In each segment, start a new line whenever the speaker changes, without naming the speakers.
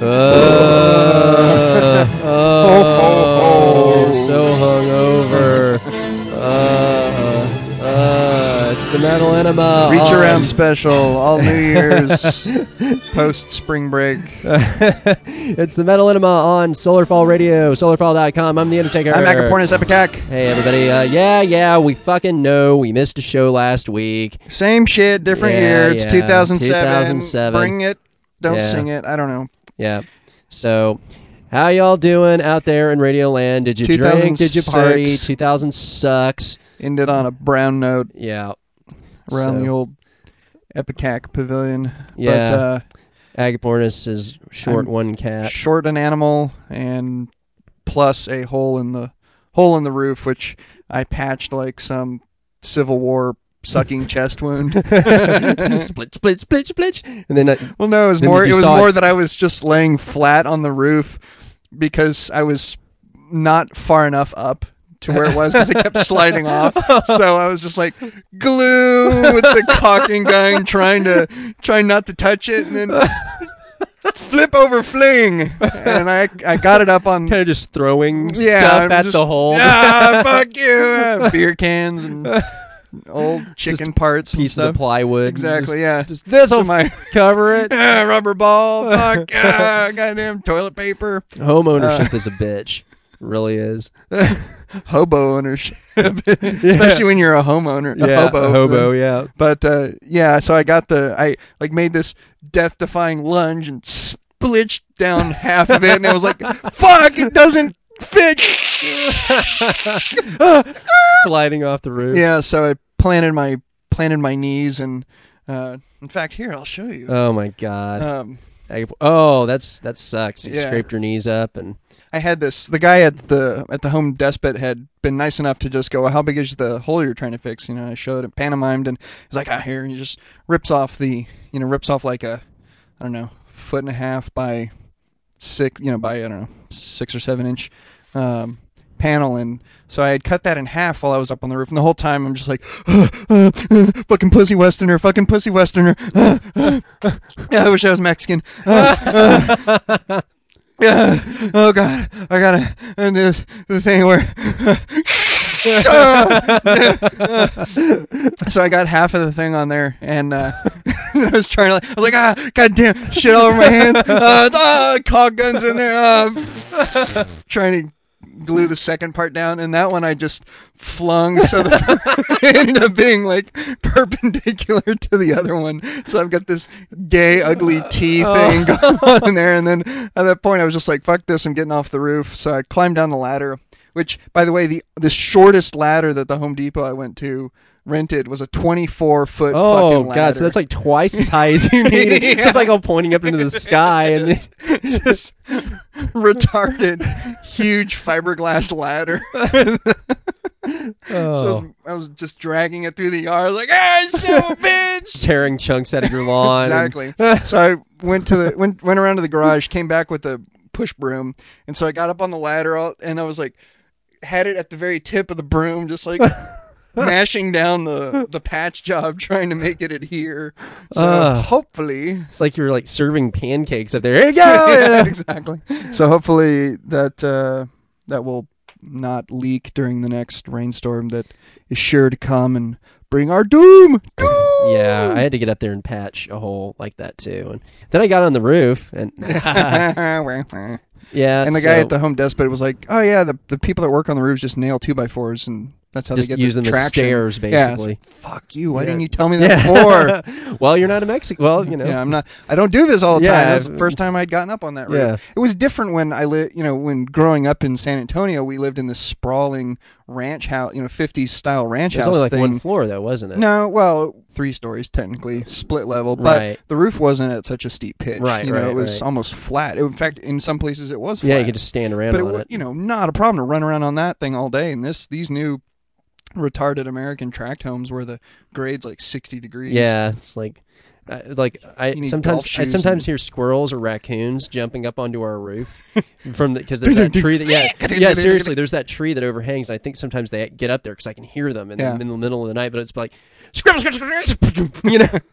So hungover. It's the Metal Enema.
Reach Around special, all New Year's, post spring break.
It's the Metal Enema on Solarfall Radio, solarfall.com. I'm the Undertaker.
I'm Agapornis Epicac.
Hey, everybody. We fucking know we missed a show last week.
Same shit, different year. It's 2007. Bring it. Don't sing it. I don't know.
Yeah. So, how y'all doing out there in Radio Land? Did you drink? Did you party? 2000 sucks.
Ended on a brown note.
Yeah.
Around the old Epicac Pavilion.
Yeah. Agapornis is short one cat.
Short an animal and plus a hole in the roof, which I patched like some Civil War sucking chest wound.
Split, split, split, split. And then
it was more that I was just laying flat on the roof because I was not far enough up to where it was because it kept sliding off. So I was just like glue with the caulking gun, trying not to touch it, and then flip over fling. And I got it up on
kind of just throwing stuff at the hole.
Yeah, fuck you. Beer cans and old chicken just parts,
pieces
and
of plywood.
Exactly. Yeah.
Just this will cover it.
Rubber ball. Fuck. Goddamn toilet paper.
Home ownership is a bitch. Really is.
Hobo ownership, especially when you're a homeowner.
A hobo. Yeah.
But so I made this death-defying lunge and splitched down half of it, and it was like, fuck, it doesn't fit.
Sliding off the roof.
Yeah. So I planted my knees, and in fact, here I'll show you.
Oh my god. That sucks. You scraped your knees up and.
I had this. The guy at the Home Despot had been nice enough to just go, well, how big is the hole you're trying to fix? I showed it, pantomimed, and he's like, here, and he just rips off like a, I don't know, 1.5 by 6, by, I don't know, 6 or 7 inch panel, and so I had cut that in half while I was up on the roof, and the whole time I'm just like, fucking pussy westerner. Yeah, I wish I was Mexican. Yeah. Oh God, I gotta do the thing where. So I got half of the thing on there, and I was trying to. I was like, goddamn, shit all over my hands. Caulk guns in there. Trying to glue the second part down, and that one I just flung, so it ended up being like perpendicular to the other one. So I've got this gay, ugly T thing going on in there, and then at that point I was just like, fuck this, I'm getting off the roof. So I climbed down the ladder, which, by the way, the shortest ladder that the Home Depot I went to rented was a 24-foot fucking ladder.
Oh god, so that's like twice as high as you need. It's just like all pointing up into the sky, and it's
this retarded huge fiberglass ladder. So I was just dragging it through the yard like, son of a bitch,
tearing chunks out of your lawn.
Exactly. So I went around to the garage, came back with a push broom, and so I got up on the ladder, and I was like, had it at the very tip of the broom, just like mashing down the patch job, trying to make it adhere. So hopefully,
it's like you're like serving pancakes up there. Here you go.
Yeah, exactly. So hopefully that will not leak during the next rainstorm that is sure to come and bring our doom.
Yeah, I had to get up there and patch a hole like that too, and then I got on the roof and. Yeah,
and the guy at the Home Depot was like, "Oh yeah, the people that work on the roofs just nail 2x4s, and that's how
just
they get
using the stairs, basically."
Yeah, fuck you! Why didn't you tell me that before?
Well, you're not a Mexican. Well,
Yeah, I'm not. I don't do this all the time. That's the first time I'd gotten up on that roof.
Yeah.
It was different when when growing up in San Antonio, we lived in this sprawling ranch house, 50s style ranch house.
It was only like
thing.
one floor, though, wasn't it?
No, well, 3 stories technically, split level, but the roof wasn't at such a steep pitch.
Right,
it was almost flat. In fact, in some places it was flat.
Yeah, you could just stand around on it.
Not a problem to run around on that thing all day. And these new retarded American tract homes where the grade's like 60 degrees.
Yeah, it's like I sometimes hear squirrels or raccoons jumping up onto our roof because there's that tree that seriously, there's that tree that overhangs. I think sometimes they get up there because I can hear them in the middle of the night, but it's like scribble,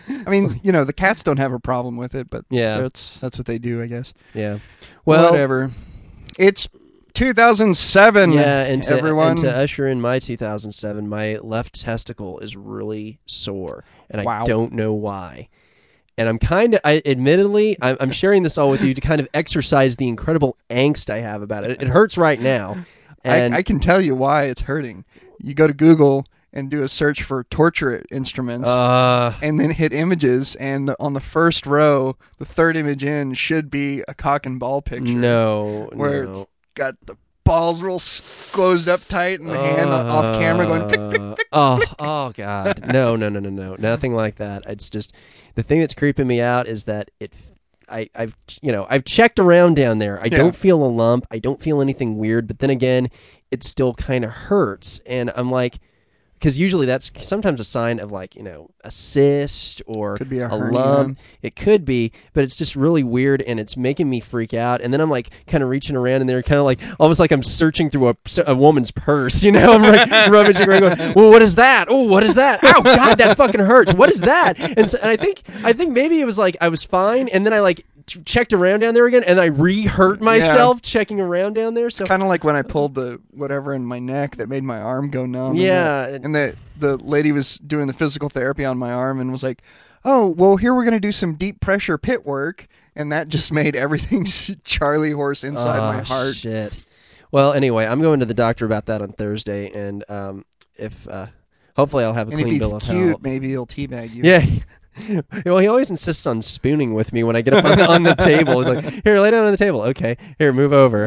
I mean, the cats don't have a problem with it, but
yeah,
that's what they do, I guess.
Yeah. Well,
whatever. It's 2007.
Yeah, and
everyone.
And to usher in my 2007, my left testicle is really sore, and I don't know why. And I'm admittedly, I'm sharing this all with you to kind of exercise the incredible angst I have about it. It hurts right now. And
I can tell you why it's hurting. You go to Google and do a search for torture instruments, and then hit images, and on the first row, the third image in should be a cock and ball picture. Where it's got the balls real closed up tight and the hand off camera going pick, pick, pick.
Oh God. No. Nothing like that. It's just, the thing that's creeping me out is that I've checked around down there. I don't feel a lump. I don't feel anything weird, but then again, it still kind of hurts. And I'm like, because usually that's sometimes a sign of a cyst or
could be a
lump. It could be, but it's just really weird and it's making me freak out. And then I'm kind of reaching around in there, kind of almost like I'm searching through a woman's purse. I'm rummaging around going, well, what is that? Oh, what is that? Ow, God, that fucking hurts. What is that? And I think maybe it was I was fine, and then I checked around down there again, and I re-hurt myself checking around down there. So
kind of like when I pulled the whatever in my neck that made my arm go numb.
Yeah,
and the lady was doing the physical therapy on my arm and was like, "Oh, well, here we're gonna do some deep pressure pit work," and that just made everything Charlie horse inside my heart.
Shit. Well, anyway, I'm going to the doctor about that on Thursday, and if hopefully I'll have a clean bill of health.
If he's cute, maybe he'll teabag you.
Yeah. Well, he always insists on spooning with me when I get up on the table. He's like, here, lay down on the table. Okay. Here, move over.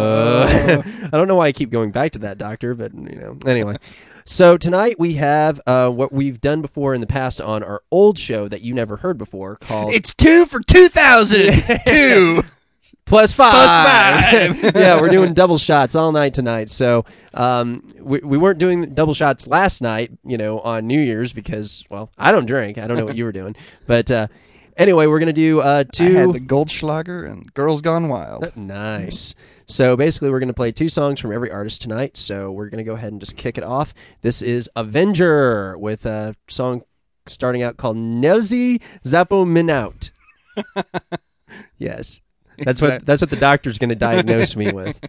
I don't know why I keep going back to that doctor, but, Anyway. So tonight we have what we've done before in the past on our old show that you never heard before called...
It's 2 for 2,000! 2!
Plus five. Yeah, we're doing double shots all night tonight. So we weren't doing double shots last night, on New Year's because, well, I don't drink. I don't know what you were doing. But anyway, we're going to do 2...
I had the Goldschlager and Girls Gone Wild.
Nice. So basically, we're going to play 2 songs from every artist tonight. So we're going to go ahead and just kick it off. This is Avenger with a song starting out called Nelzi Zapominaut. Yes. That's what the doctor's going to diagnose me with.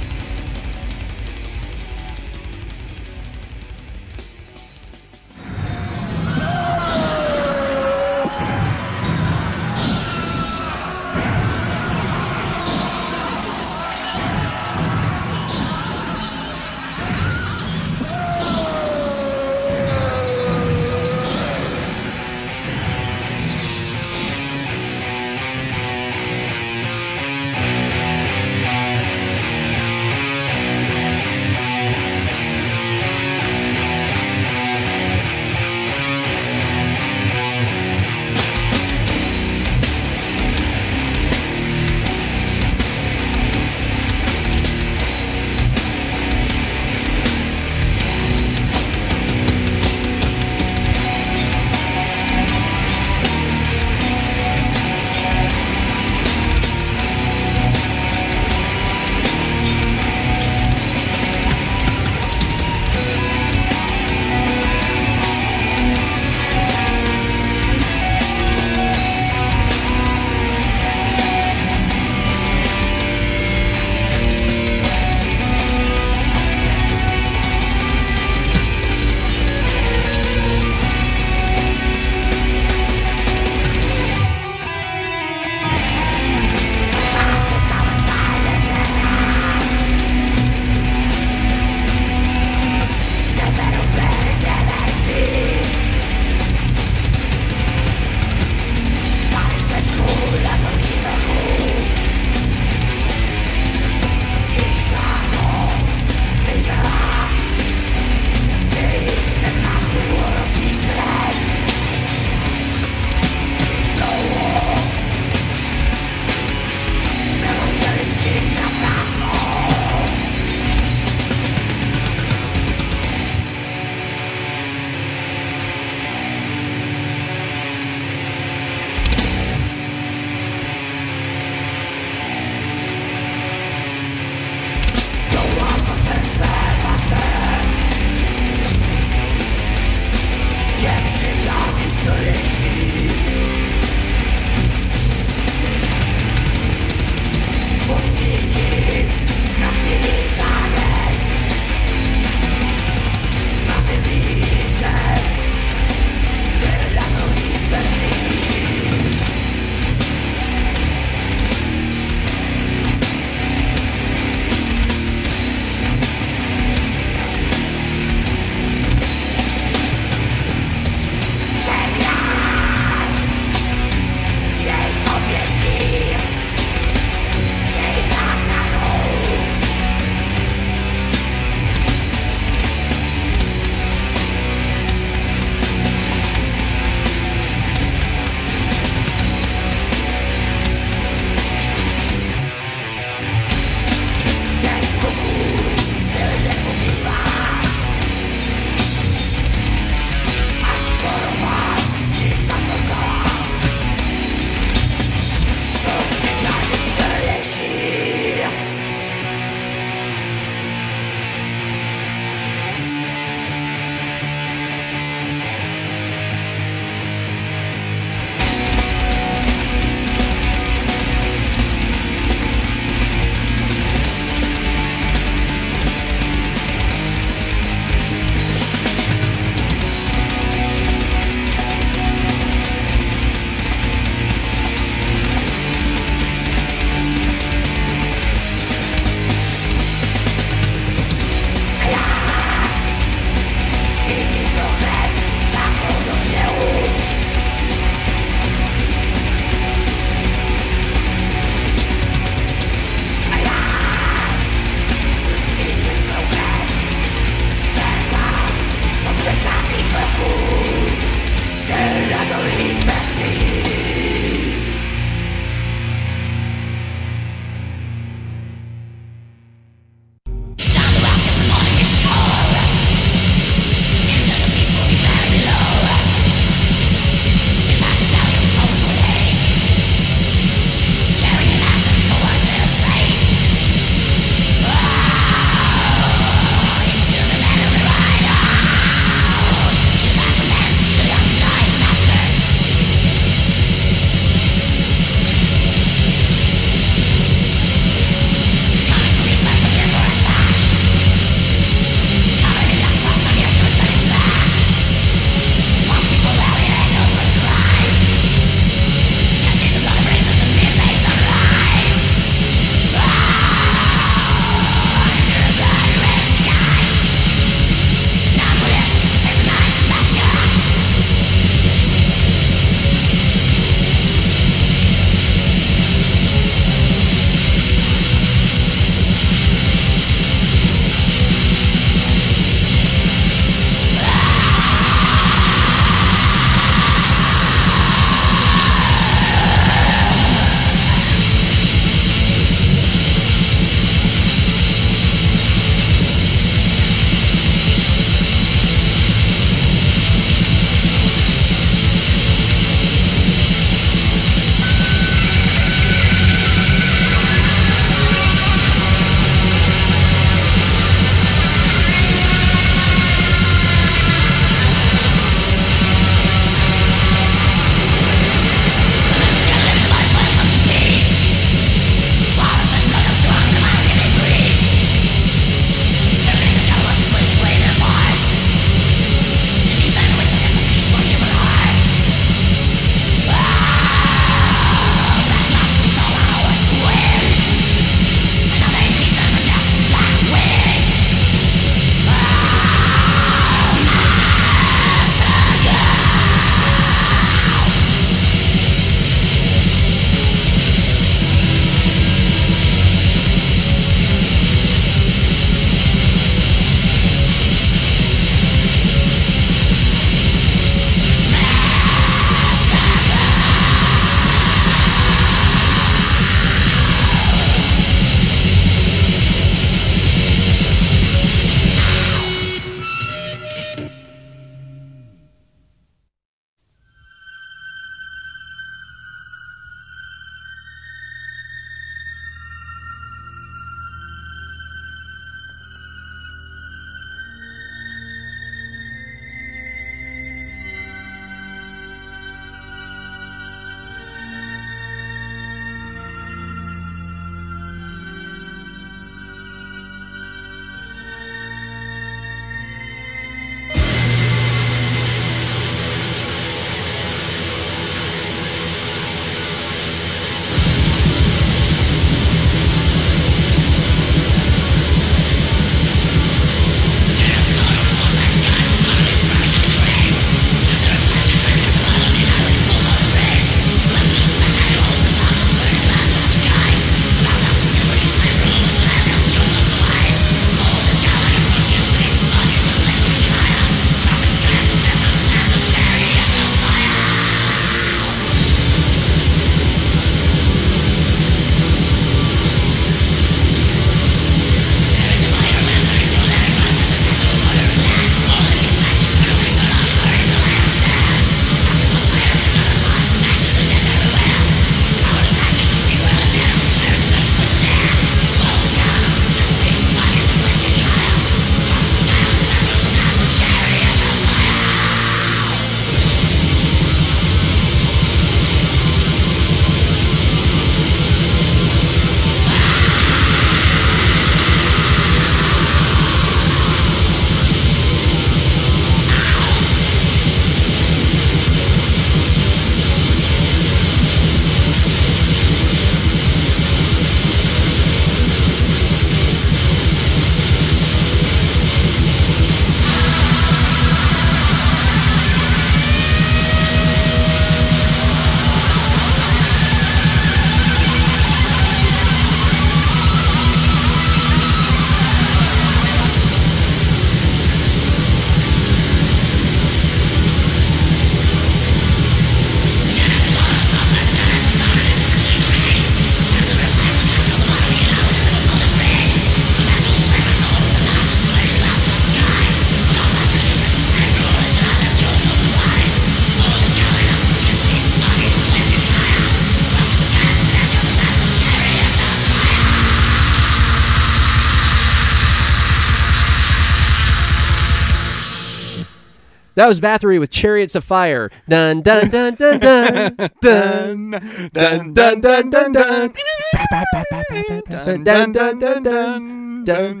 That was Bathory with Chariots of Fire. Dun dun dun dun dun dun dun dun dun dun dun. Dun dun dun dun dun. Dun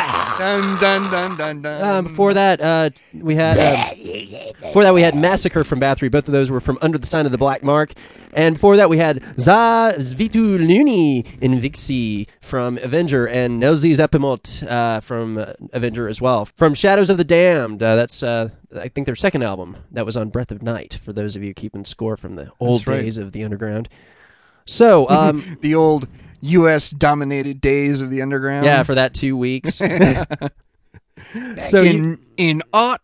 dun dun.
Before that, we had Massacre from Bathory. Both of those were from Under the Sign of the Black Mark. And before that, we had Za Svituluni Invixi from Avenger and Nelzi Zepimot from Avenger as well. From Shadows of the Damned, that's I think their second album. That was on Breath of Night, for those of you keeping score from the old days of the underground. So,
the old U.S.-dominated days of the underground.
Yeah, for that 2 weeks.
So in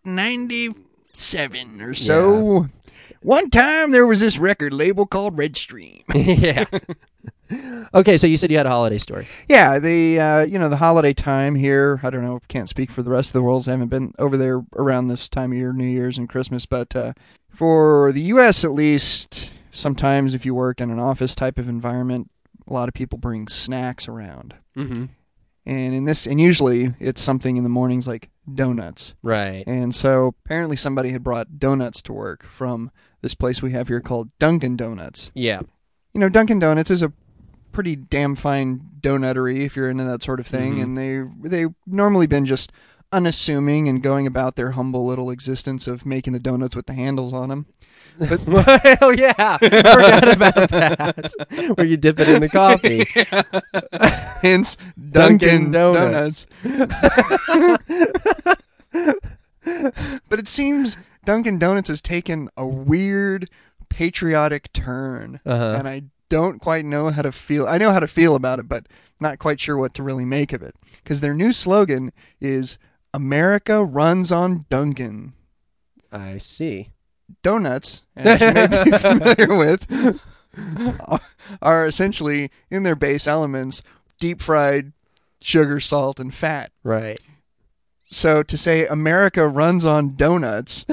97 or so. Yeah. One time there was this record label called Red Stream.
Yeah. Okay, so you said you had a holiday story.
Yeah, the holiday time here. I don't know, can't speak for the rest of the world. I haven't been over there around this time of year, New Year's and Christmas. But for the U.S. at least, sometimes if you work in an office type of environment, a lot of people bring snacks around.
Mm-hmm.
And usually it's something in the mornings like donuts.
Right.
And so apparently somebody had brought donuts to work from this place we have here called Dunkin' Donuts.
Yeah.
Dunkin' Donuts is a pretty damn fine donuttery if you're into that sort of thing.
Mm-hmm.
And they've normally been just unassuming and going about their humble little existence of making the donuts with the handles on them. But
well, yeah, forgot about that. Where you dip it in the coffee.
Yeah. Hence, Dunkin' Donuts. But it seems Dunkin' Donuts has taken a weird patriotic turn, and I don't quite know how to feel. I know how to feel about it, but not quite sure what to really make of it. Because their new slogan is "America runs on Dunkin'."
I see.
Donuts, as you may be familiar with, are essentially, in their base elements, deep-fried sugar, salt, and fat.
Right.
So to say America runs on donuts,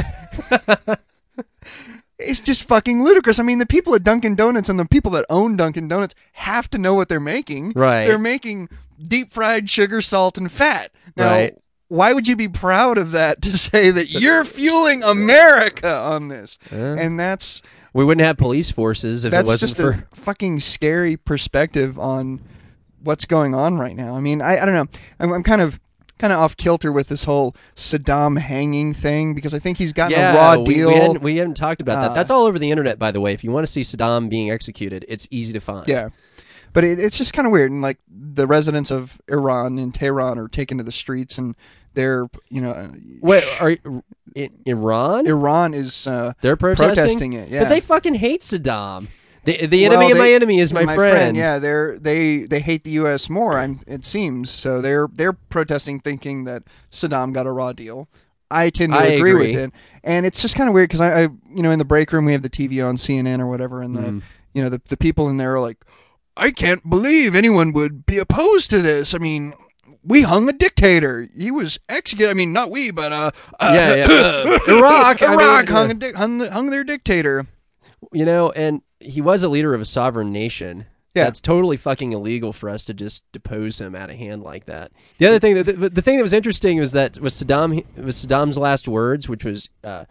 it's just fucking ludicrous. I mean, the people at Dunkin' Donuts and the people that own Dunkin' Donuts have to know what they're making.
Right.
They're making deep-fried sugar, salt, and fat. Now,
right.
Why would you be proud of that to say that you're fueling America on this? And that's...
We wouldn't have police forces if it wasn't for...
That's just a fucking scary perspective on what's going on right now. I mean, I don't know. I'm kind of off kilter with this whole Saddam hanging thing because I think he's gotten a raw deal.
We haven't talked about that. That's all over the internet, by the way. If you want to see Saddam being executed, it's easy to find.
Yeah. But it's just kind of weird. And like the residents of Iran and Tehran are taken to the streets and they're,
Wait, Iran?
Iran is
they're protesting
it, yeah.
But they fucking hate Saddam. The enemy of my enemy is my friend.
Yeah, they hate the U.S. more, it seems. So they're protesting thinking that Saddam got a raw deal. I tend to agree with it. And it's just kind of weird because I in the break room we have the TV on CNN or whatever and the people in there are like, I can't believe anyone would be opposed to this. I mean, we hung a dictator. He was executed. I mean, not we, but
Iraq
hung their dictator.
And he was a leader of a sovereign nation.
Yeah.
That's totally fucking illegal for us to just depose him out of hand like that. The other thing, the thing that was interesting was Saddam's last words, which was,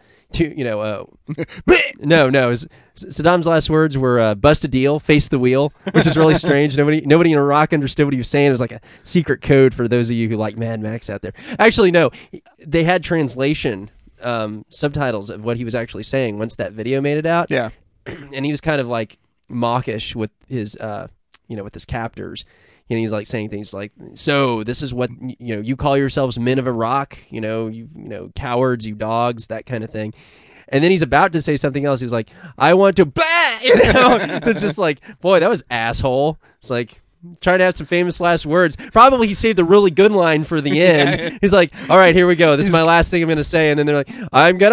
Saddam's last words were "bust a deal, face the wheel," which is really strange. Nobody in Iraq understood what he was saying. It was like a secret code for those of you who like Mad Max out there. Actually, no, they had translation subtitles of what he was actually saying once that video made it out.
Yeah,
and he was kind of like mawkish with his with his captors. And he's like saying things like, "So this is what you call yourselves men of Iraq, you cowards, you dogs, that kind of thing." And then he's about to say something else. He's like, "I want to," It's just like, boy, that was asshole. It's like trying to have some famous last words. Probably he saved a really good line for the end. Yeah. He's like, "All right, here we go. This is my last thing I'm going to say." And then they're like, "I'm gonna,"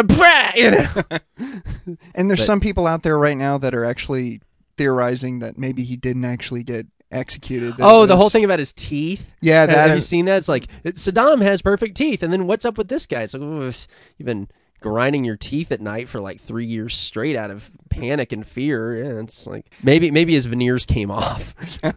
And there's some people out there right now that are actually theorizing that maybe he didn't actually get executed.
The whole thing about his teeth.
Yeah,
have you seen that? It's like Saddam has perfect teeth, and then what's up with this guy? It's like, you've been grinding your teeth at night for like 3 years straight out of panic and fear. Yeah, it's like maybe his veneers came off.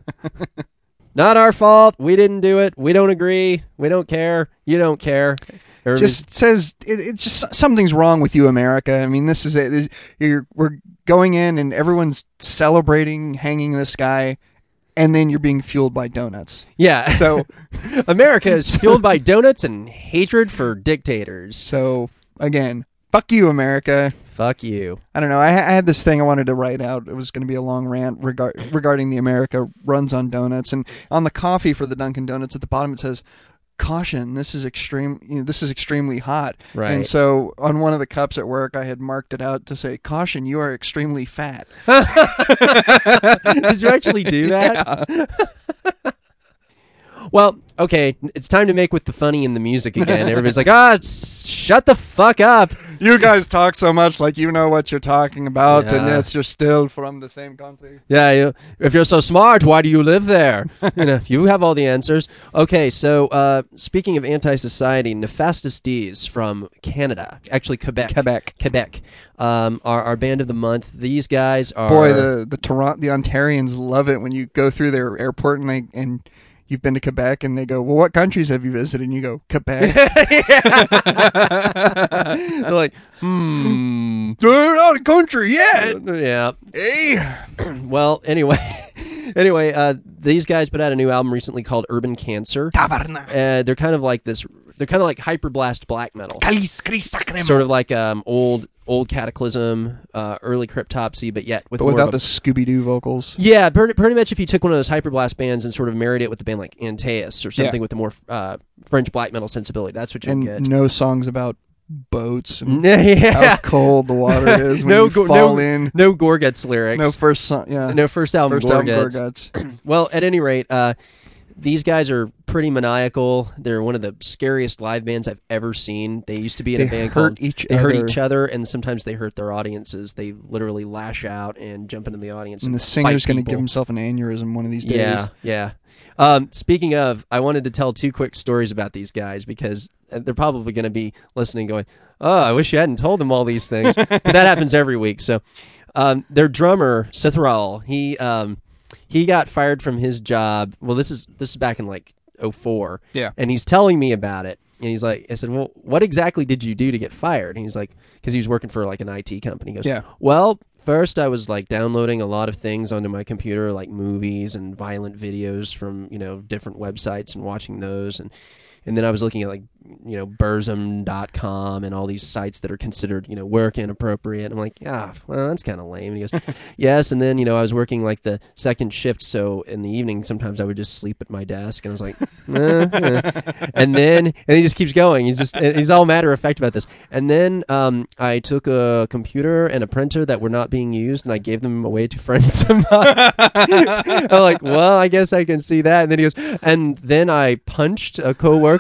Not our fault. We didn't do it. We don't agree. We don't care. You don't care.
just says it's just something's wrong with you, America. I mean, this is it. We're going in and everyone's celebrating hanging this guy, and then you're being fueled by donuts.
Yeah.
So
America is fueled by donuts and hatred for dictators.
So again, fuck you, America.
Fuck you.
I don't know. I had this thing I wanted to write out. It was going to be a long rant regarding the America runs on donuts, and on the coffee for the Dunkin' Donuts at the bottom it says, "Caution, this is extremely hot."
Right.
And so on one of the cups at work, I had marked it out to say, "Caution, you are extremely fat."
Did you actually do that?
Yeah.
Well, okay, it's time to make with the funny and the music again. Everybody's like, shut the fuck up.
You guys talk so much like you know what you're talking about, and
Yeah.
it's just still from the same country.
Yeah, if you're so smart, why do you live there? You have all the answers. Okay, so speaking of anti-society, Nefastus D's from Canada, actually Quebec, our band of the month. These guys are
Boy, the Ontarians love it when you go through their airport and you've been to Quebec, and they go, "Well, what countries have you visited?" And you go, "Quebec."
They're like,
They're not a country yet.
Yeah.
Hey.
Well, anyway, these guys put out a new album recently called Urban Cancer. They're kind of like this. They're kind of like hyperblast black metal, sort of like old Cataclysm, early Cryptopsy, but yet with
But
more
without
of
the Scooby-Doo vocals.
Yeah, pretty much if you took one of those hyperblast bands and sort of married it with a band like Antaeus or something with a more French black metal sensibility, that's what you'll get.
No songs about boats and
Yeah.
how cold the water is when you fall in.
No Gorguts lyrics.
No first song,
No first album Gorguts.
Gorguts.
Well, at any rate, these guys are pretty maniacal. They're one of the scariest live bands I've ever seen. They used to be in a band called They Hurt Each Other, and sometimes they hurt their audiences. They literally lash out and jump into the audience.
And the singer's going to give himself an aneurysm one of these days.
Yeah. Speaking of, I wanted to tell two quick stories about these guys because they're probably going to be listening going, "Oh, I wish you hadn't told them all these things." But that happens every week. So their drummer, Cithrall, he got fired from his job. Well, this is back in like 2004.
Yeah.
And he's telling me about it. And he's like, I said, "Well, what exactly did you do to get fired?" And he's like, because he was working for like an IT company. He goes,
"Yeah.
Well, first I was like downloading a lot of things onto my computer, like movies and violent videos from, different websites and watching those. And then I was looking at like, Burzum.com and all these sites that are considered, work inappropriate. I'm like, well, that's kind of lame. And he goes, yes. And then, I was working like the second shift. So in the evening, sometimes I would just sleep at my desk. And I was like, And he just keeps going. He's all matter of fact about this. And then I took a computer and a printer that were not being used and I gave them away to friends of mine. I'm like, well, I guess I can see that. And then he goes, and then I punched a coworker.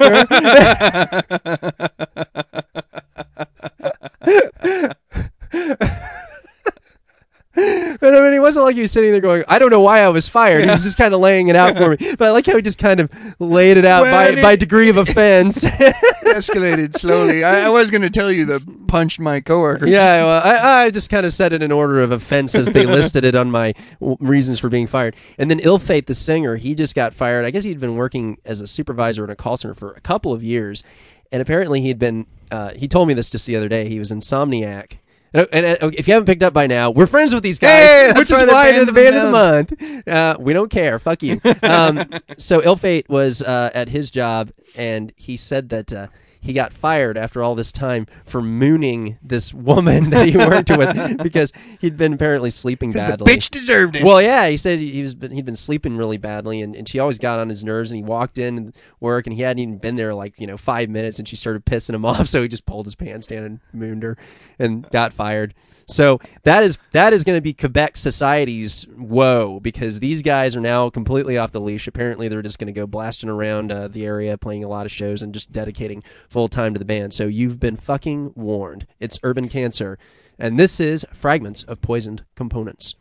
But I mean, it wasn't like he was sitting there going, "I don't know why I was fired." He was just kind of laying it out for me. But I like how he just kind of laid it out by degree of offense.
Escalated slowly. I was going to tell you the punched my coworkers.
Yeah, well, I just kind of said it in order of offense as they listed it on my reasons for being fired. And then Illfate, the singer, he just got fired. I guess he'd been working as a supervisor in a call center for a couple of years. And apparently he'd been, he told me this just the other day, he was Insomniac. And if you haven't picked up by now, we're friends with these guys, which is why they're the band of the month. We don't care. Fuck you. So Illfate was at his job, and he said that he got fired after all this time for mooning this woman that he worked with because he'd been apparently sleeping badly.
The bitch deserved it.
Well, yeah, he said he'd been sleeping really badly, and she always got on his nerves. And he walked in work, and he hadn't even been there like 5 minutes, and she started pissing him off. So he just pulled his pants down and mooned her, and got fired. So that is going to be Quebec society's woe because these guys are now completely off the leash. Apparently, they're just going to go blasting around the area, playing a lot of shows, and just dedicating full time to the band. So you've been fucking warned. It's Urban Cancer, and this is Fragments of Poisoned Components.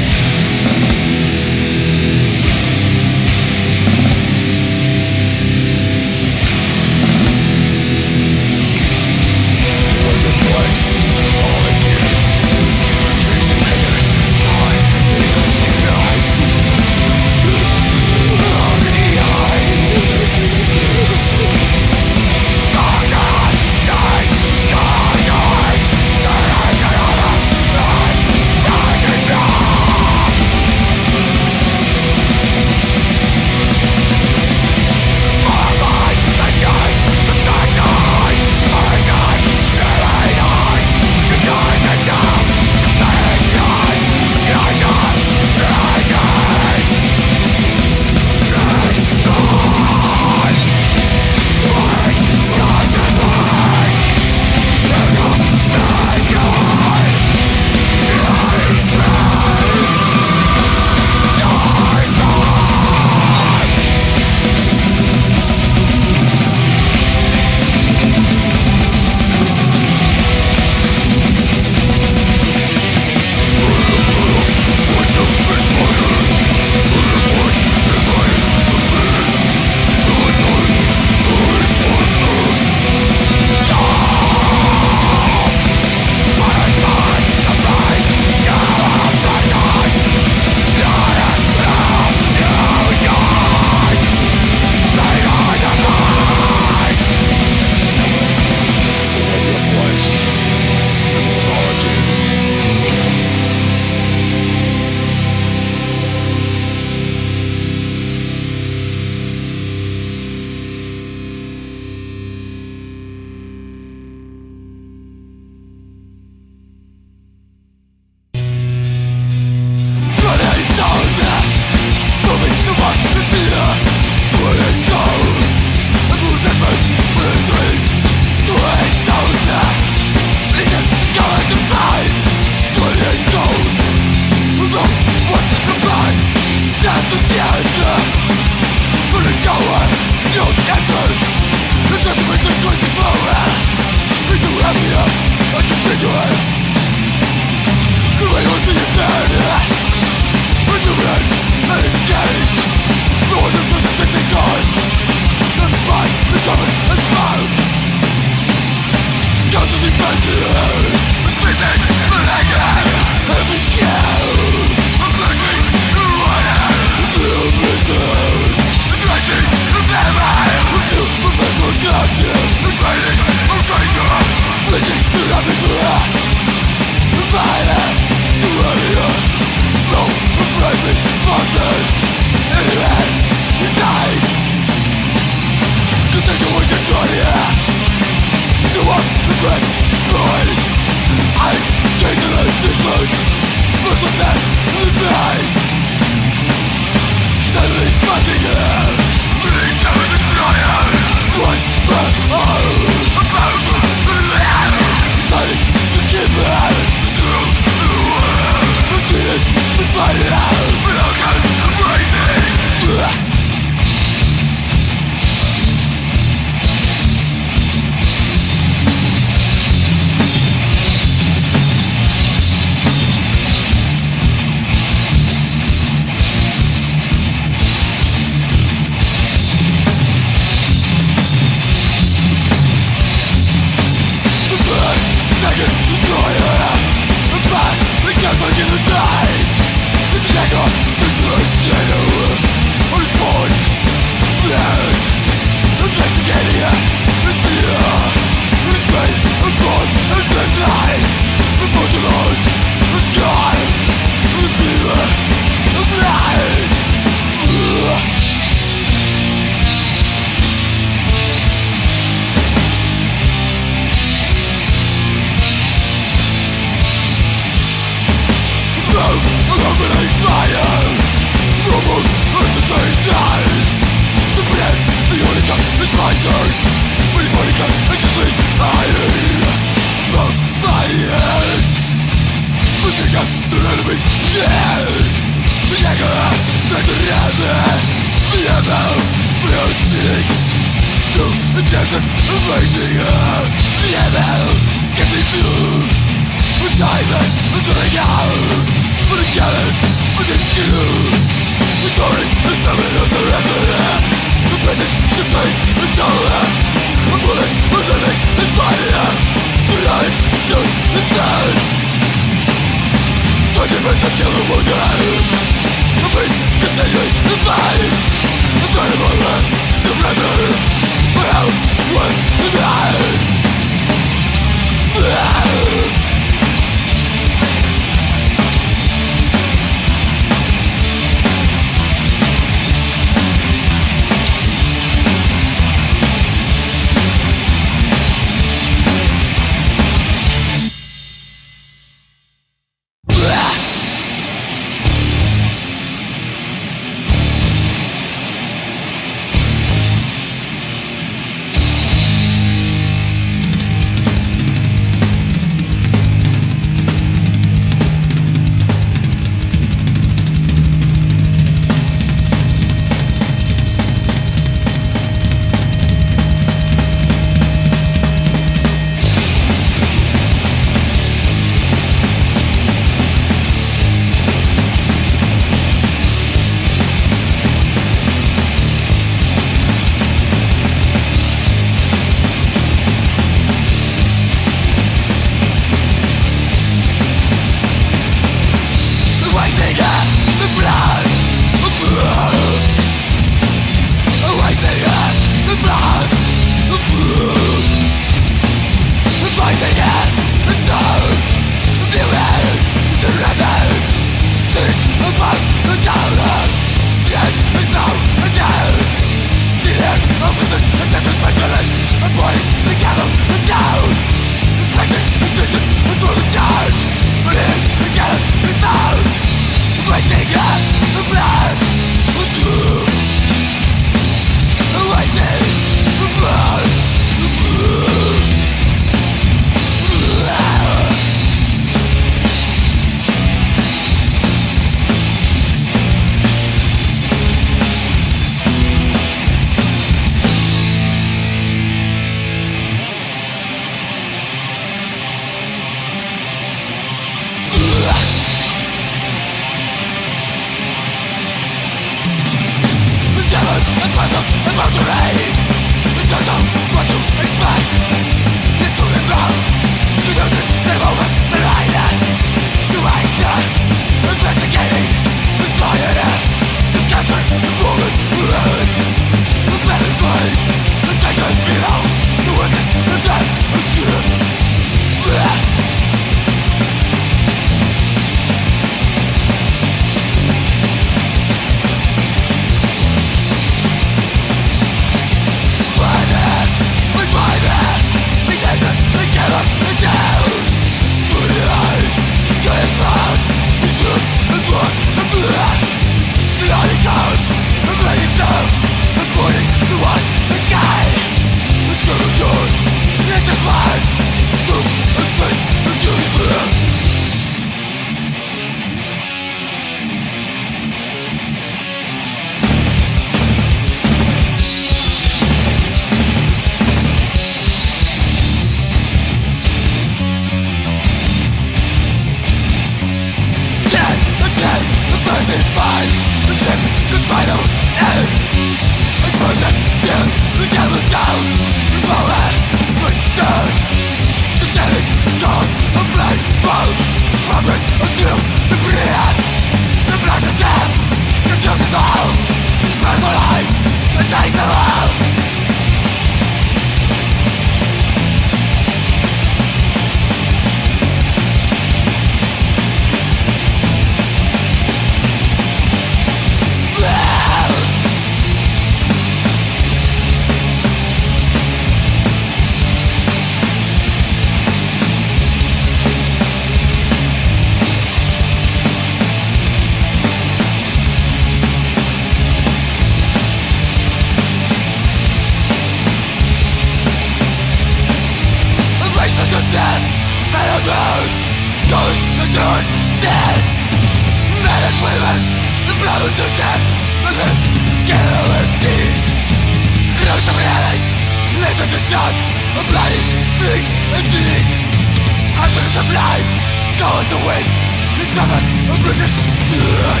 death, metal grows, goes the dirt stands. Men and women, the blood to death, the lips, scandalous scene. The nose of headaches, later to dark, a bloody freeze indeed. Hundreds of lives, go in the wind, discovered a British food.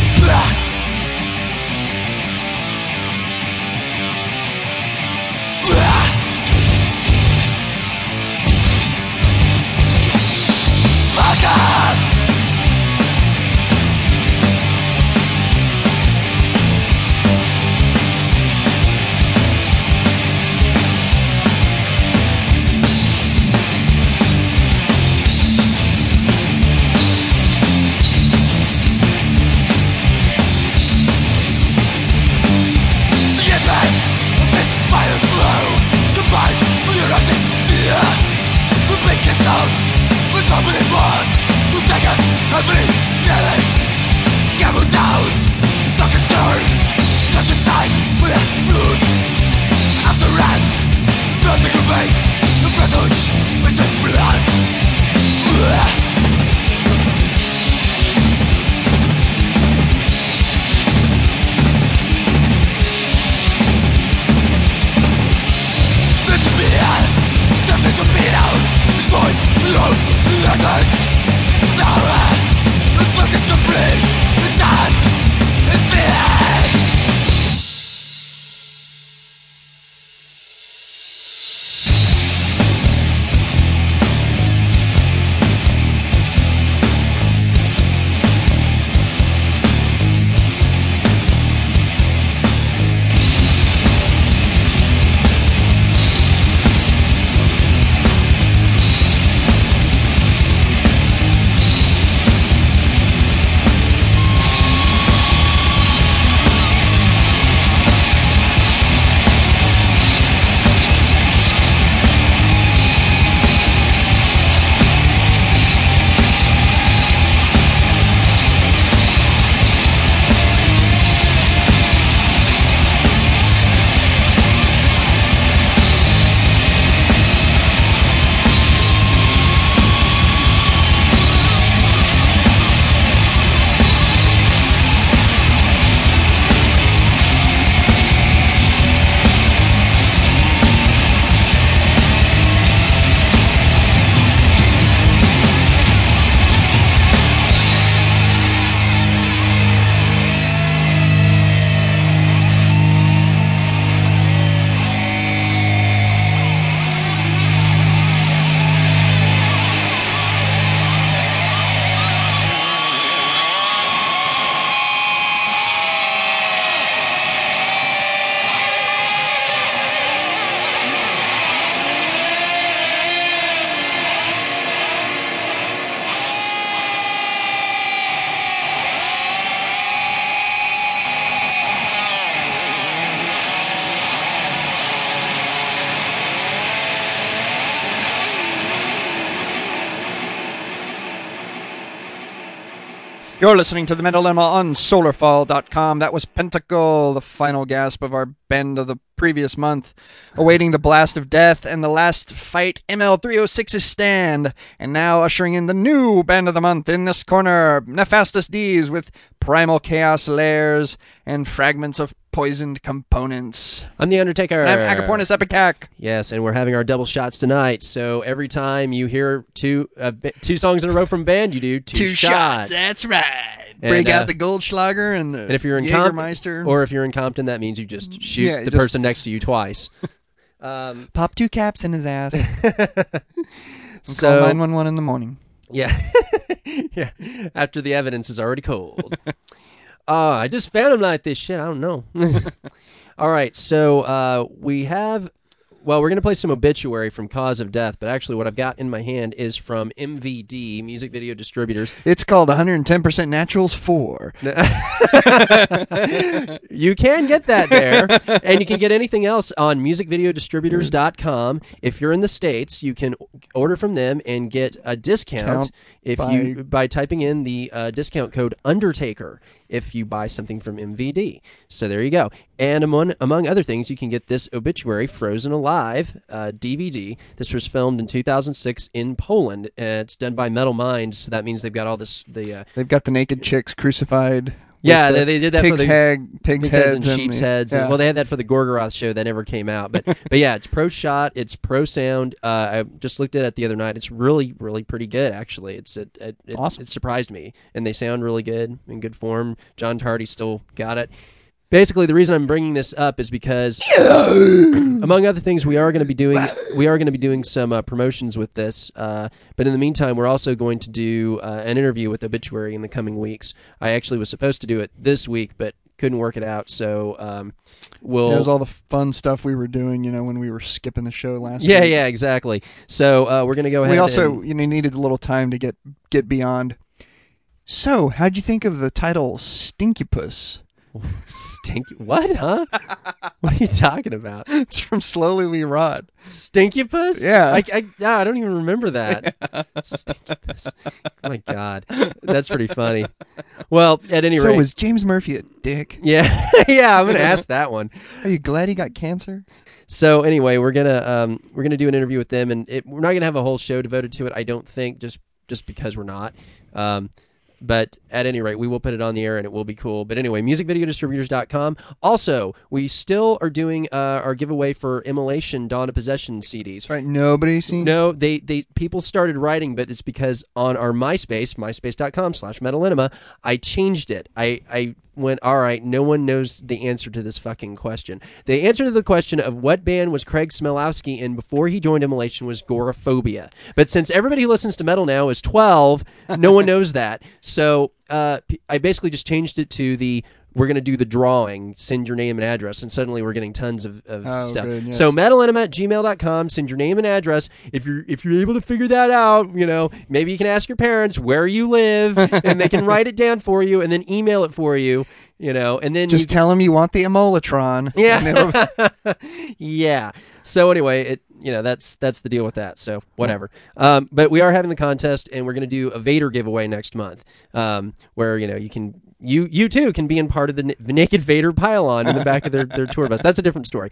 Fuck off! Every village, gamble down, suck a stern, such a sight with a fruit. After rest, nothing remains, the flesh, which is blood. It's BS, tempting to beat out, destroyed, lost, legends. The book is complete. The task is finished.
You're listening to the Metal Lemma on Solarfall.com. That was Pentacle, the final gasp of our band of the previous month, awaiting the blast of death and the last fight, ML306's stand. And now ushering in the new band of the month in this corner, Nefastus D's with Primal Chaos Layers and Fragments of Poisoned Components.
I'm The Undertaker.
And I'm Agapornis Epicac.
Yes, and we're having our double shots tonight. So every time you hear two songs in a row from band, you do two shots.
That's right.
And,
break out the Goldschlager and the
and if you're in
Jägermeister.
or if you're in Compton, that means you just shoot
Yeah,
the person next to you twice.
Pop 2 caps in his ass.
So
call 911 in the morning.
Yeah. Yeah. After the evidence is already cold. I just found him like this shit. I don't know. All right. So we have... Well, we're going to play some Obituary from Cause of Death, but actually what I've got in my hand is from MVD, Music Video Distributors.
It's called 110% Naturals 4.
You can get that there, and you can get anything else on musicvideodistributors.com. If you're in the States, you can order from them and get a discount by typing in the discount code Undertaker. if you buy something from MVD. So there you go. And among other things, you can get this Obituary Frozen Alive DVD. This was filmed in 2006 in Poland. It's done by Metal Mind, so that means they've got all this.
They've got the naked chicks crucified.
Yeah, they did that for the
pig's heads
and sheep's heads.
Yeah.
Well, they had that for the Gorgoroth show that never came out. But yeah, it's pro shot, it's pro sound. I just looked at it the other night. It's really, really pretty good, actually.
Awesome.
It surprised me, and they sound really good, in good form. John Tardy still got it. Basically, the reason I'm bringing this up is because, among other things, we are going to be doing some promotions with this. But in the meantime, we're also going to do an interview with Obituary in the coming weeks. I actually was supposed to do it this week, but couldn't work it out. So we'll.
It was all the fun stuff we were doing, when we were skipping the show last week.
Yeah, exactly. So we're going to go ahead.
We also, needed a little time to get beyond. So, how'd you think of the title Stinkypuss?
What, huh? What are you talking about?
It's from Slowly We Rot.
Stinkypuss?
Yeah.
I don't even remember that. Stinkypuss. Oh my God. That's pretty funny. Well, at any rate.
So was James Murphy a dick?
Yeah. Yeah, I'm going to ask that one.
Are you glad he got cancer?
So anyway, we're gonna do an interview with them, and we're not gonna have a whole show devoted to it, I don't think, just because we're not. But at any rate, we will put it on the air and it will be cool. But anyway, musicvideodistributors.com. Also, we still are doing our giveaway for Immolation Dawn of Possession CDs.
Right, nobody seen?
No, they people started writing, but it's because on our MySpace, myspace.com/metalinema, I changed it. I went, all right, no one knows the answer to this fucking question. The answer to the question of what band was Craig Smelowski in before he joined Immolation was Goraphobia. But since everybody who listens to metal now is 12, no one knows that. So I basically just changed it to we're going to do the drawing, send your name and address, and suddenly we're getting tons of stuff.
Good, yes.
So metalinema@gmail.com, send your name and address. If you're able to figure that out, maybe you can ask your parents where you live, and they can write it down for you, and then email it for you, and then
just tell them you want the Emolitron.
Yeah. Yeah. So anyway, that's the deal with that. So whatever. But we are having the contest, and we're going to do a Vader giveaway next month, where you too can be in part of the Naked Vader pile-on in the back of their tour bus. That's a different story.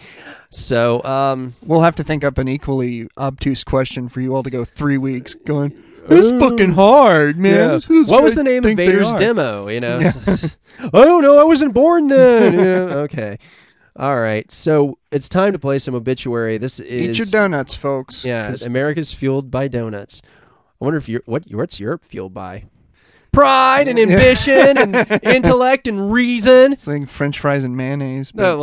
So
we'll have to think up an equally obtuse question for you all to go 3 weeks going. It's fucking hard, man.
Yeah. What was the name of Vader's demo? Yeah. I don't know. I wasn't born then. Okay. All right, so it's time to play some Obituary. This is
Eat your donuts, folks.
Yeah, America's fueled by donuts. I wonder if what's Europe fueled by? Pride and ambition and intellect and reason.
It's like French fries and mayonnaise.
No,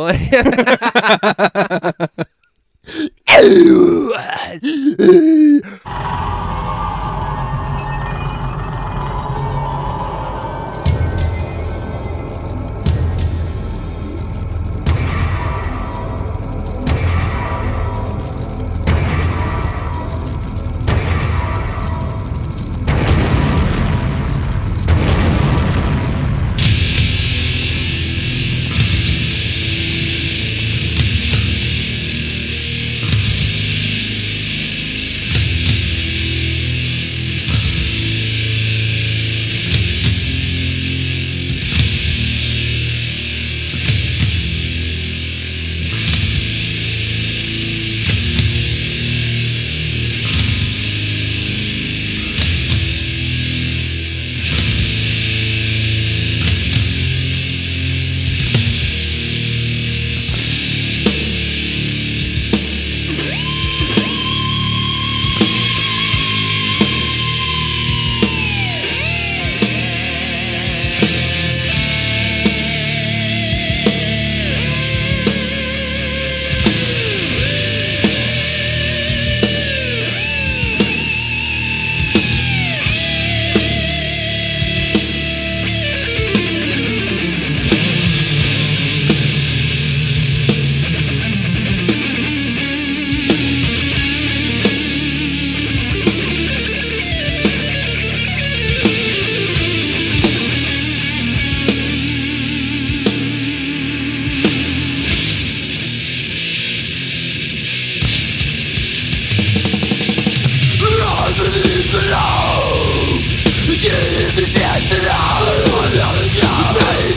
Give the chance to know.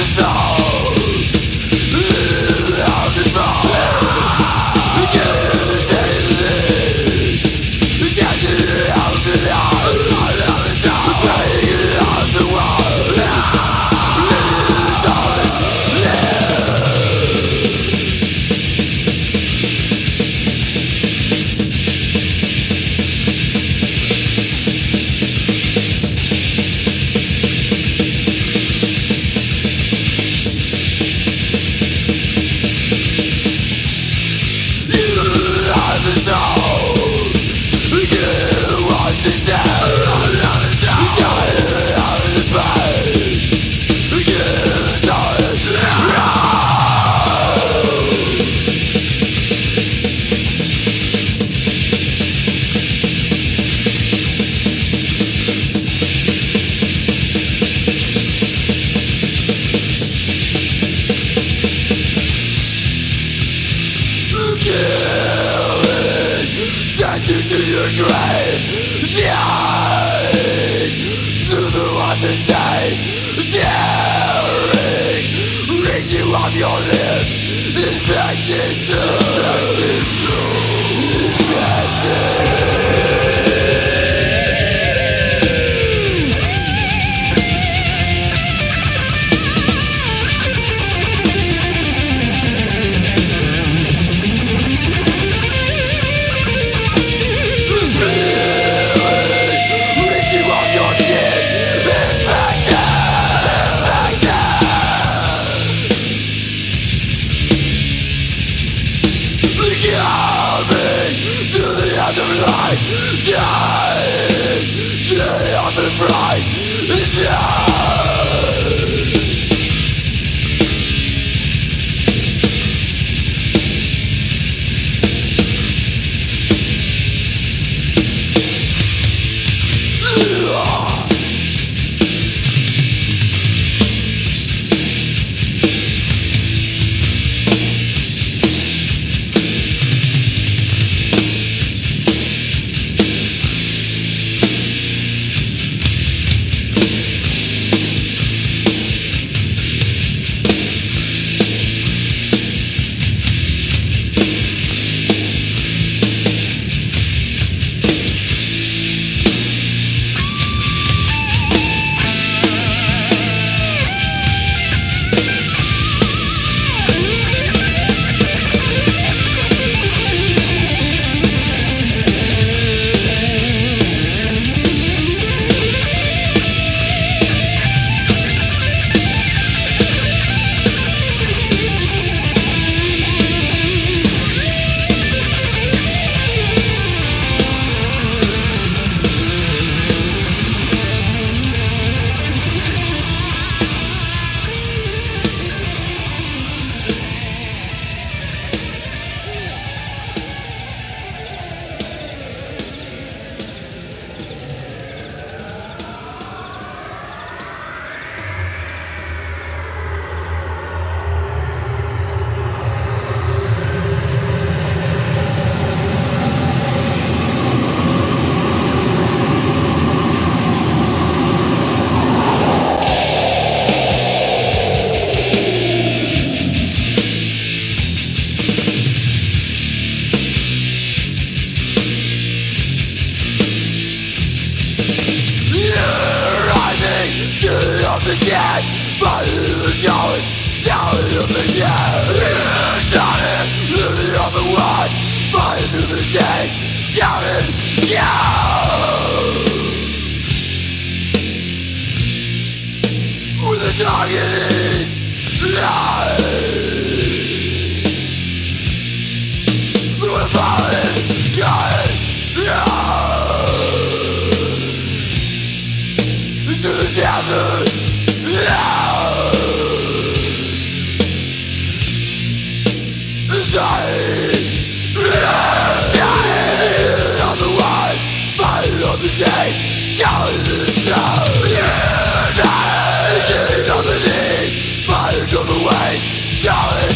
Send you to your grave, dying, sooner on the same, tearing, reaching off your lips, infected the dead, fighting the showing, down in the dead. Starting, living on the one, fighting through the days, shouting, where the target is, through a falling, to the desert. Dying on the one, fighting on the days, shouting to the sun. Dying on the need, fighting on the ways, shouting,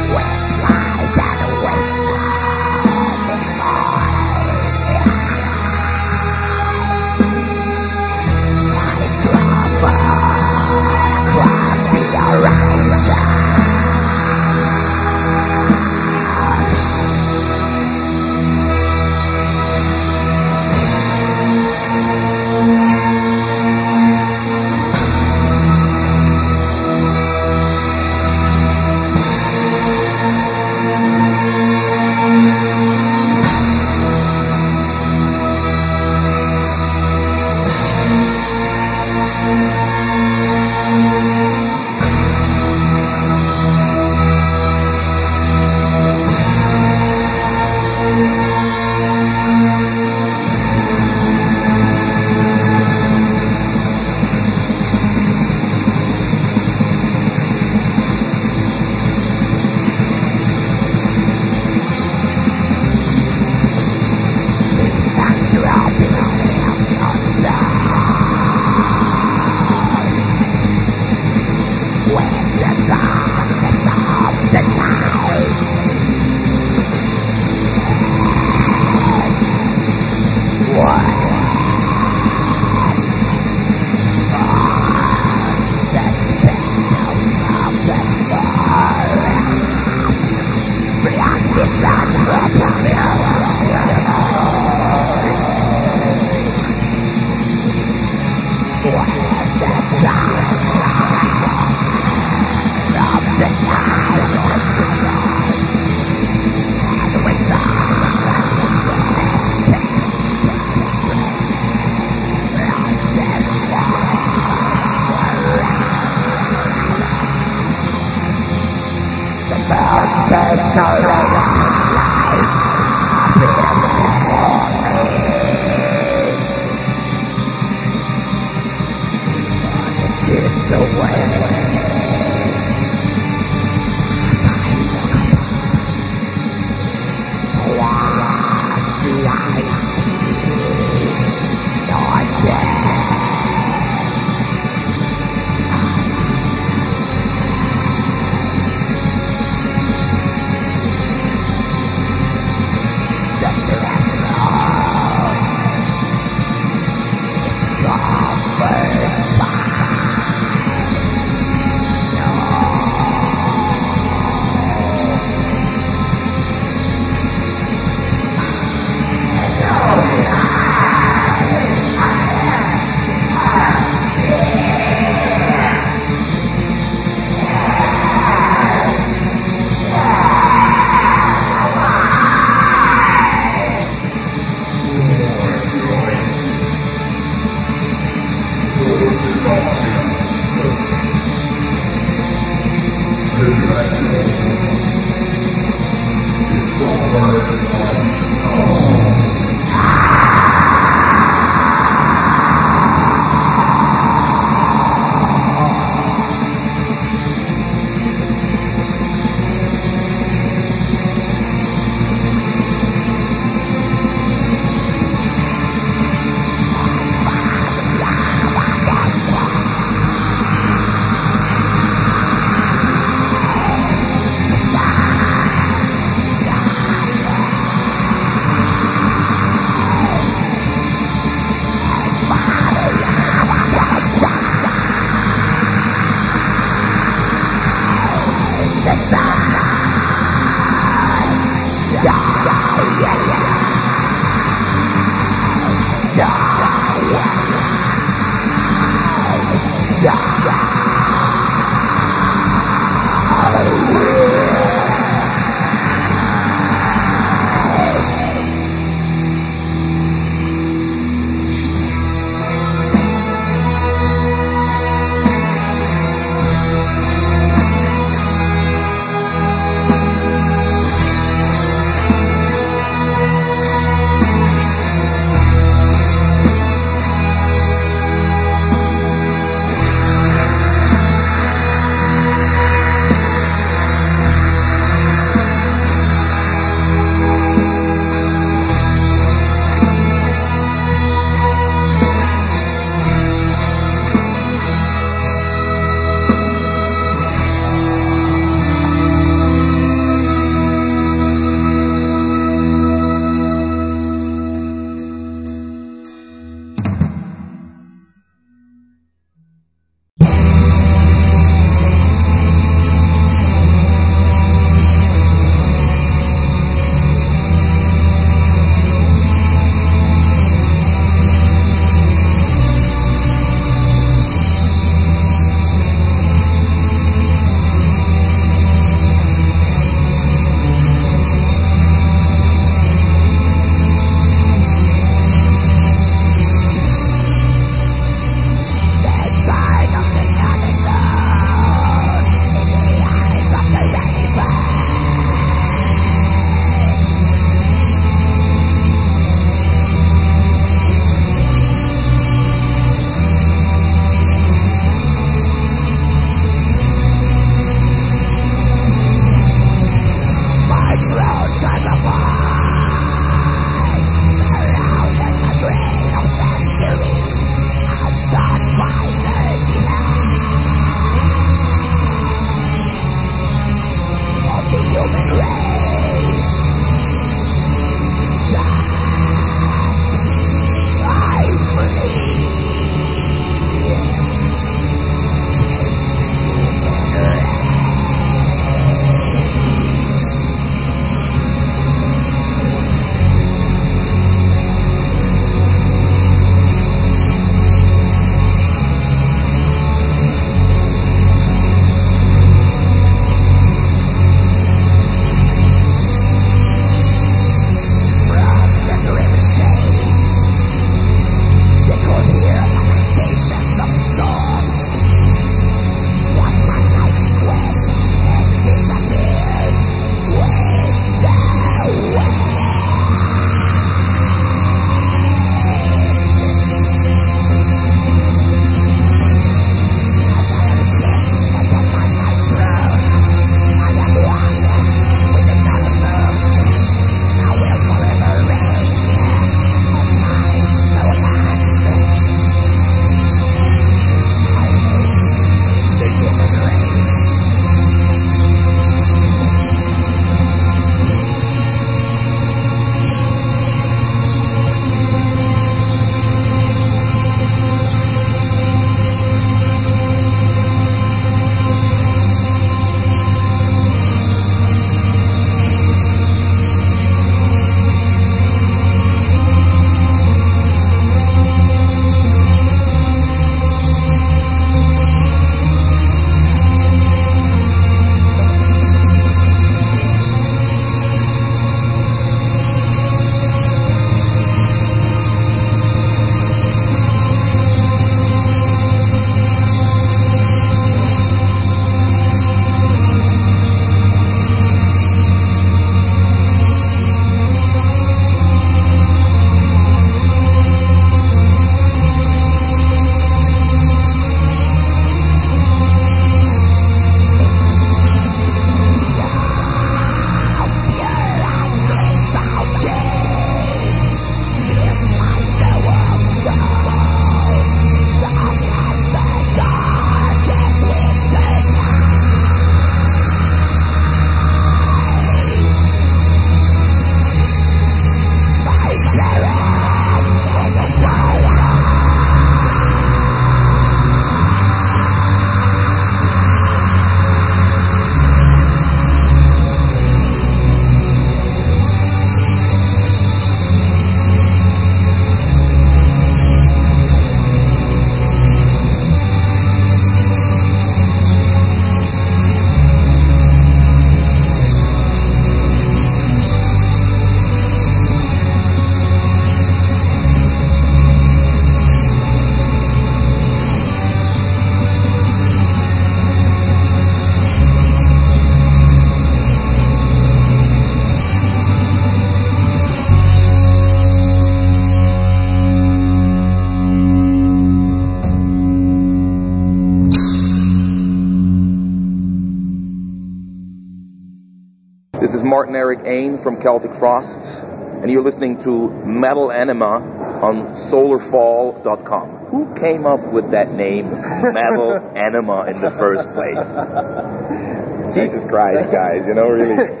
This is Martin Eric Ain from Celtic Frost, and you're listening to Metal Anima on solarfall.com. Who came up with that name, Metal Anima, in the first place? Jesus Christ, guys, you know, really.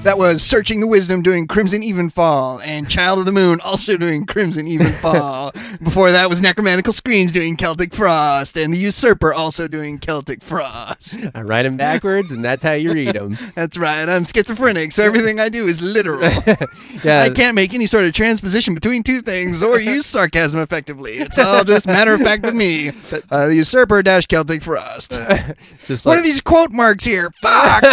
That was Searching the Wisdom doing Crimson Evenfall, and Child of the Moon also doing Crimson Evenfall. Before that was Necromantical Screams doing Celtic Frost, and the Usurper also doing Celtic Frost.
I write them backwards, and that's how you read them.
That's right, I'm schizophrenic, so everything I do is literal.
Yeah.
I can't make any sort of transposition between two things or use sarcasm effectively. It's all just matter of fact with me. The Usurper dash Celtic Frost.
It's just
What
like,
are these quote marks here? Fuck!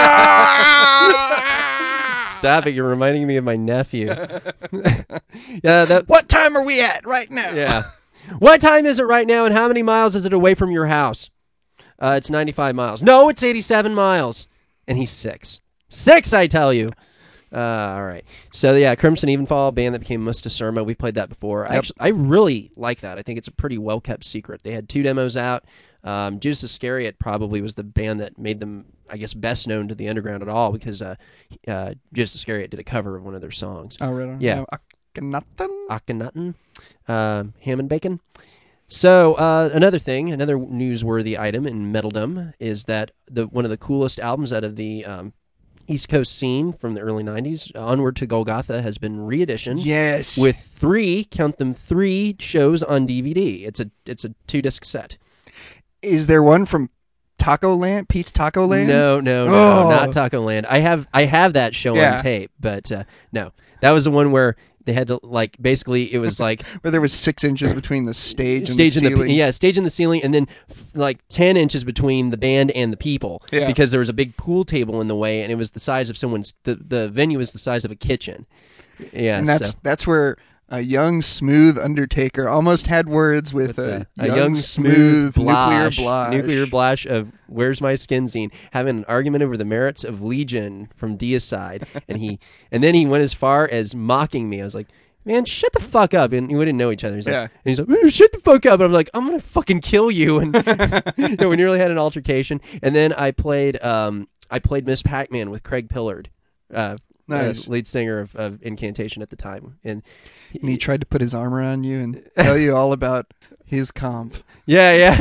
stop it! You're reminding me of my nephew. Yeah, that.
What time are we at right now?
Yeah. What time is it right now, and how many miles is it away from your house? It's 95 miles. No, it's 87 miles. And he's 6. 6, I tell you. All right. So, yeah, Crimson Evenfall, band that became Musta Surma. We've played that before.
Yep.
I really like that. I think it's a pretty well-kept secret. They had 2 demos out. Judas Iscariot probably was the band that made them, I guess, best known to the underground at all, because Judas Iscariot did a cover of one of their songs.
Oh, right on.
Yeah.
Akhenaten?
Akhenaten, ham and bacon. So another thing, another newsworthy item in metaldom is that one of the coolest albums out of the East Coast scene from the early 90s, Onward to Golgotha, has been reeditioned.
Yes.
With 3 shows on DVD. It's a 2-disc set.
Is there one from Taco Land? Pete's Taco Land?
No,
Oh.
not Taco Land. I have that show
Yeah.
on tape, but no. That was the one where they had to, like, basically it was like
Where there was 6 inches between the stage and
stage
the
in
ceiling.
the stage in the ceiling, and then like 10 inches between the band and the people,
Yeah.
because there was a big pool table in the way, and it was the size of someone's. The venue was the size of a kitchen. Yeah,
And that's where a young, smooth Undertaker almost had words with a young, smooth Nuclear
Blash of Where's My Skin Zine, having an argument over the merits of Legion from Deicide, and then he went as far as mocking me. I was like, man, shut the fuck up. And we didn't know each other. He's like,
Yeah.
and he's like, "Ooh, shut the fuck up." And I'm like, I'm going to fucking kill you. And we nearly had an altercation. And then I played Miss Pac-Man with Craig Pillard,
Nice.
lead singer of Incantation at the time. And
And he tried to put his arm around you and tell you all about his comp.
yeah.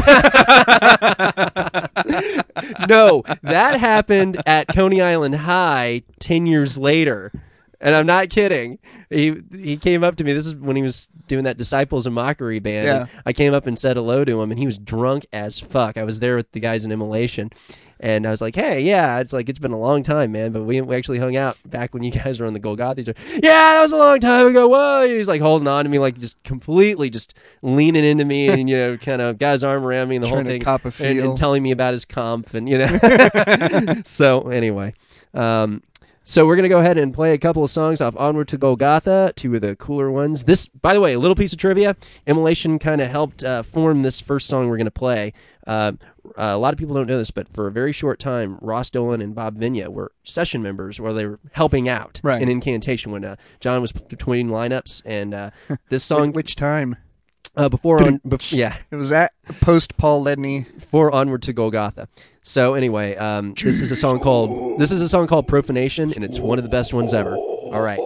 No, that happened at Coney Island High 10 years later. And I'm not kidding. He came up to me. This is when he was doing that Disciples of Mockery band.
Yeah.
And I came up and said hello to him, and he was drunk as fuck. I was there with the guys in Immolation, and I was like, "Hey, yeah, it's been a long time, man, but we actually hung out back when you guys were on the Golgotha tour. Yeah, that was a long time ago. Whoa!" And he's like holding on to me, like just completely just leaning into me, and kind of got his arm around me and the
Trying
whole
to
thing,
cop a
and
feel.
telling me about his comp, and So anyway. So we're going to go ahead and play a couple of songs off Onward to Golgotha, 2 of the cooler ones. This, by the way, a little piece of trivia. Immolation kind of helped form this first song we're going to play. A lot of people don't know this, but for a very short time, Ross Dolan and Bob Vinya were session members where they were helping out in Incantation when John was between lineups. And this song...
Which time?
Before
It was at post Paul Ledney.
For Onward to Golgotha. So anyway, this is a song called Profanation, and it's one of the best ones ever. All right.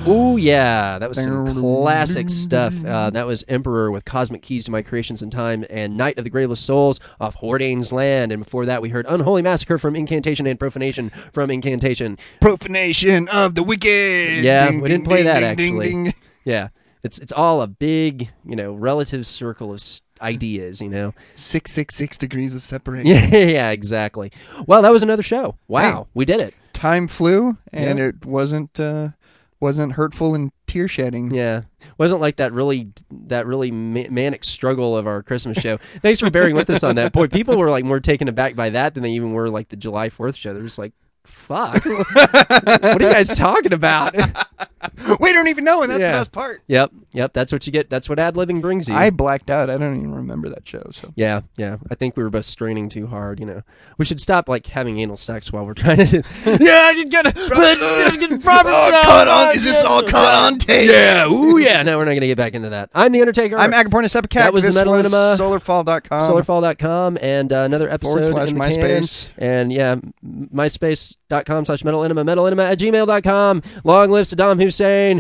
Ooh, yeah, that was some classic stuff. That was Emperor with Cosmic Keys to My Creations in Time and Night of the Graveless Souls off Hordane's Land. And before that, we heard Unholy Massacre from Incantation and Profanation from Incantation.
Profanation of the Wicked.
Yeah,
Ding,
we didn't
ding,
play
ding,
that,
ding,
actually.
ding, ding.
Yeah, it's all a big, relative circle of ideas,
666 degrees of separation.
Yeah, exactly. Well, that was another show. Wow, we did it.
Time flew, and
Yeah.
it wasn't hurtful and tear shedding.
Yeah, wasn't like that really manic struggle of our Christmas show. Thanks for bearing with us on that. Boy, people were like more taken aback by that than they even were like the July 4th show. They're just like, "Fuck, what are you guys talking about?"
We don't even know, and that's
Yeah.
the best part.
Yep. That's what you get. That's what ad-libbing brings you.
I blacked out. I don't even remember that show. So
Yeah. I think we were both straining too hard. We should stop like having anal sex while we're trying to. Yeah, I didn't get it.
caught on. Is this all caught on tape?
Yeah. Ooh, yeah. No, we're not gonna get back into that. I'm the Undertaker.
I'm Agapornis Epicac.
That was the
this
Metal
was
Enema.
Solarfall.com.
Solarfall.com and another episode in the
/MySpace.
can. And yeah, myspace.com/metalenema, metalenema@gmail.com. Long live Saddam Hussein.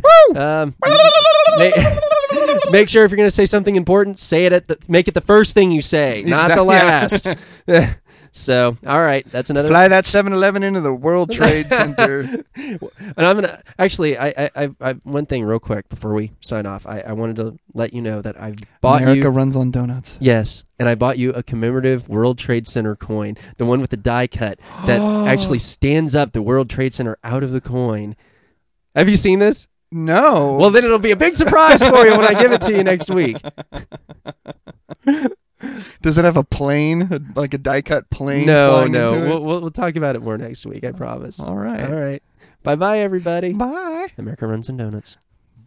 Make sure if you're going to say something important, say it make it the first thing you say, not the last. So, all right, that's another.
Fly that 7-Eleven into the World Trade Center.
And I'm gonna actually, I one thing real quick before we sign off. I wanted to let you know that I've bought
America
you.
runs on donuts.
Yes, and I bought you a commemorative World Trade Center coin, the one with the die cut that actually stands up the World Trade Center out of the coin. Have you seen this?
No.
Well, then it'll be a big surprise for you when I give it to you next week.
Does it have a plane, like a die-cut plane?
No.
flying into it?
We'll talk about it more next week, I promise.
All right.
All right. Bye-bye, everybody.
Bye.
America runs on donuts.